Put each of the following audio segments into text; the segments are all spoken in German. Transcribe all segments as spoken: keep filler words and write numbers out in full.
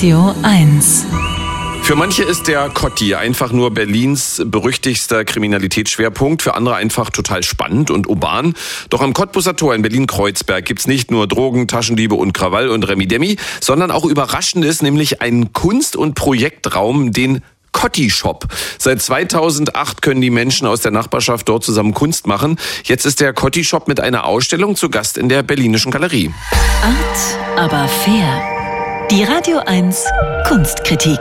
Radio eins. Für manche ist der Kotti einfach nur Berlins berüchtigster Kriminalitätsschwerpunkt, für andere einfach total spannend und urban. Doch am Cottbuser Tor in Berlin-Kreuzberg gibt's nicht nur Drogen, Taschendiebe und Krawall und Remi-Demi, sondern auch Überraschendes, nämlich einen Kunst- und Projektraum, den Kotti-Shop. Seit zweitausendacht können die Menschen aus der Nachbarschaft dort zusammen Kunst machen. Jetzt ist der Kotti-Shop mit einer Ausstellung zu Gast in der Berlinischen Galerie. Art, aber fair. Die Radio eins Kunstkritik.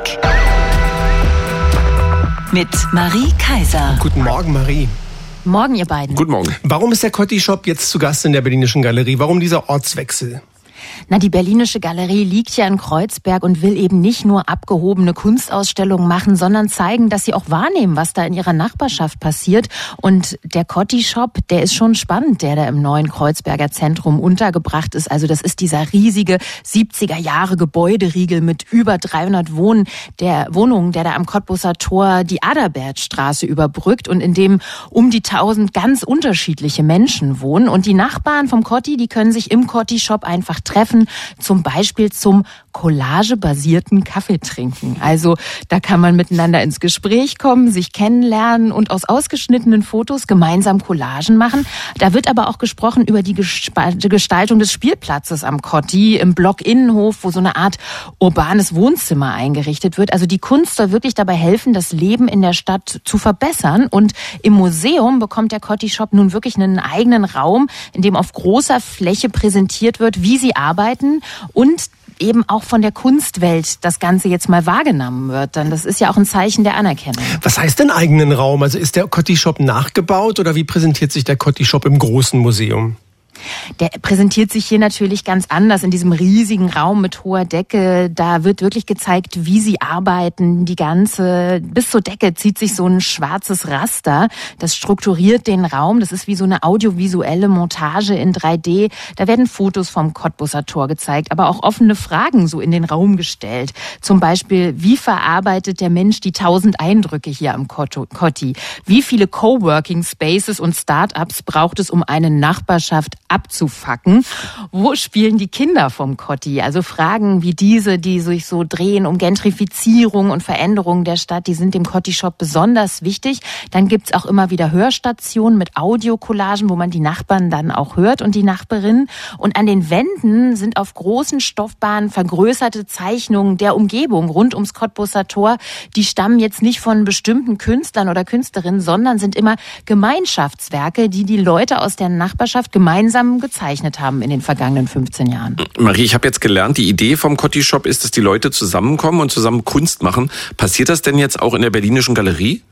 Mit Marie Kaiser. Guten Morgen, Marie. Morgen, ihr beiden. Guten Morgen. Warum ist der Kotti-Shop jetzt zu Gast in der Berlinischen Galerie? Warum dieser Ortswechsel? Na, die Berlinische Galerie liegt ja in Kreuzberg und will eben nicht nur abgehobene Kunstausstellungen machen, sondern zeigen, dass sie auch wahrnehmen, was da in ihrer Nachbarschaft passiert. Und der Kotti-Shop, der ist schon spannend, der da im neuen Kreuzberger Zentrum untergebracht ist. Also das ist dieser riesige siebziger Jahre Gebäuderiegel mit über dreihundert Wohnen, der Wohnungen, der da am Cottbuser Tor die Adalbertstraße überbrückt und in dem um die tausend ganz unterschiedliche Menschen wohnen. Und die Nachbarn vom Kotti, die können sich im Kotti-Shop einfach treffen, zum Beispiel zum collagebasierten Kaffee trinken. Also da kann man miteinander ins Gespräch kommen, sich kennenlernen und aus ausgeschnittenen Fotos gemeinsam Collagen machen. Da wird aber auch gesprochen über die Gestaltung des Spielplatzes am Kotti im Block-Innenhof, wo so eine Art urbanes Wohnzimmer eingerichtet wird. Also die Kunst soll wirklich dabei helfen, das Leben in der Stadt zu verbessern. Und im Museum bekommt der Kotti-Shop nun wirklich einen eigenen Raum, in dem auf großer Fläche präsentiert wird, wie sie arbeiten und eben auch von der Kunstwelt das Ganze jetzt mal wahrgenommen wird. Dann das ist ja auch ein Zeichen der Anerkennung. Was heißt denn eigenen Raum? Also ist der Kotti-Shop nachgebaut oder wie präsentiert sich der Kotti-Shop im großen Museum? Der präsentiert sich hier natürlich ganz anders in diesem riesigen Raum mit hoher Decke. Da wird wirklich gezeigt, wie sie arbeiten. Die ganze, bis zur Decke zieht sich so ein schwarzes Raster. Das strukturiert den Raum. Das ist wie so eine audiovisuelle Montage in drei D. Da werden Fotos vom Cottbuser Tor gezeigt, aber auch offene Fragen so in den Raum gestellt. Zum Beispiel, wie verarbeitet der Mensch die tausend Eindrücke hier am Kotti? Wie viele Coworking Spaces und Start-ups braucht es, um eine Nachbarschaft abzufacken? Wo spielen die Kinder vom Kotti? Also Fragen wie diese, die sich so drehen um Gentrifizierung und Veränderung der Stadt, die sind dem Kotti-Shop besonders wichtig. Dann gibt's auch immer wieder Hörstationen mit Audiocollagen, wo man die Nachbarn dann auch hört und die Nachbarinnen. Und an den Wänden sind auf großen Stoffbahnen vergrößerte Zeichnungen der Umgebung rund ums Cottbuser Tor. Die stammen jetzt nicht von bestimmten Künstlern oder Künstlerinnen, sondern sind immer Gemeinschaftswerke, die die Leute aus der Nachbarschaft gemeinsam gezeichnet haben in den vergangenen fünfzehn Jahren. Marie, ich habe jetzt gelernt, die Idee vom Kotti-Shop ist, dass die Leute zusammenkommen und zusammen Kunst machen. Passiert das denn jetzt auch in der Berlinischen Galerie?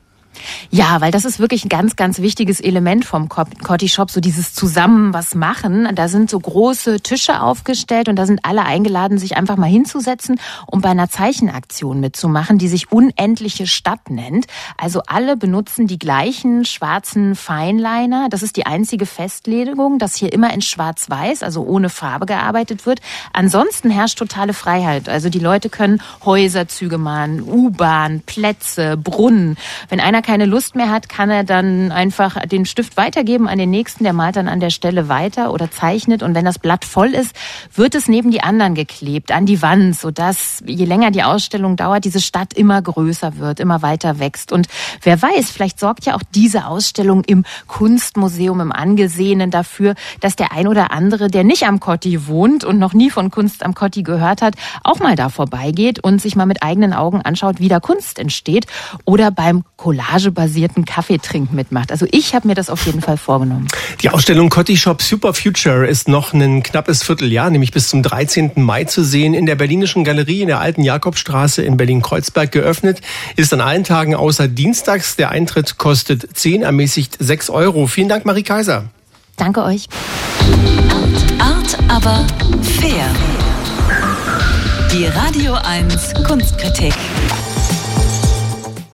Ja, weil das ist wirklich ein ganz, ganz wichtiges Element vom Kotti-Shop, so dieses Zusammen was machen. Da sind so große Tische aufgestellt und da sind alle eingeladen, sich einfach mal hinzusetzen, um bei einer Zeichenaktion mitzumachen, die sich Unendliche Stadt nennt. Also alle benutzen die gleichen schwarzen Fineliner. Das ist die einzige Festlegung, dass hier immer in Schwarz-Weiß, also ohne Farbe gearbeitet wird. Ansonsten herrscht totale Freiheit. Also die Leute können Häuserzüge malen, U-Bahn, Plätze, Brunnen. Wenn einer keine Lust mehr hat, kann er dann einfach den Stift weitergeben an den Nächsten, der malt dann an der Stelle weiter oder zeichnet. Und wenn das Blatt voll ist, wird es neben die anderen geklebt, an die Wand, sodass, je länger die Ausstellung dauert, diese Stadt immer größer wird, immer weiter wächst. Und wer weiß, vielleicht sorgt ja auch diese Ausstellung im Kunstmuseum, im Angesehenen dafür, dass der ein oder andere, der nicht am Kotti wohnt und noch nie von Kunst am Kotti gehört hat, auch mal da vorbeigeht und sich mal mit eigenen Augen anschaut, wie da Kunst entsteht oder beim collagebasierten Kaffeetrinken mitmacht. Also ich habe mir das auf jeden Fall vorgenommen. Die Ausstellung Kotti-Shop Super Future ist noch ein knappes Vierteljahr, nämlich bis zum dreizehnten Mai zu sehen, in der Berlinischen Galerie in der alten Jakobstraße in Berlin-Kreuzberg geöffnet. Ist an allen Tagen außer dienstags. Der Eintritt kostet zehn, ermäßigt sechs Euro. Vielen Dank, Marie Kaiser. Danke euch. Art, aber fair. Die Radio eins Kunstkritik.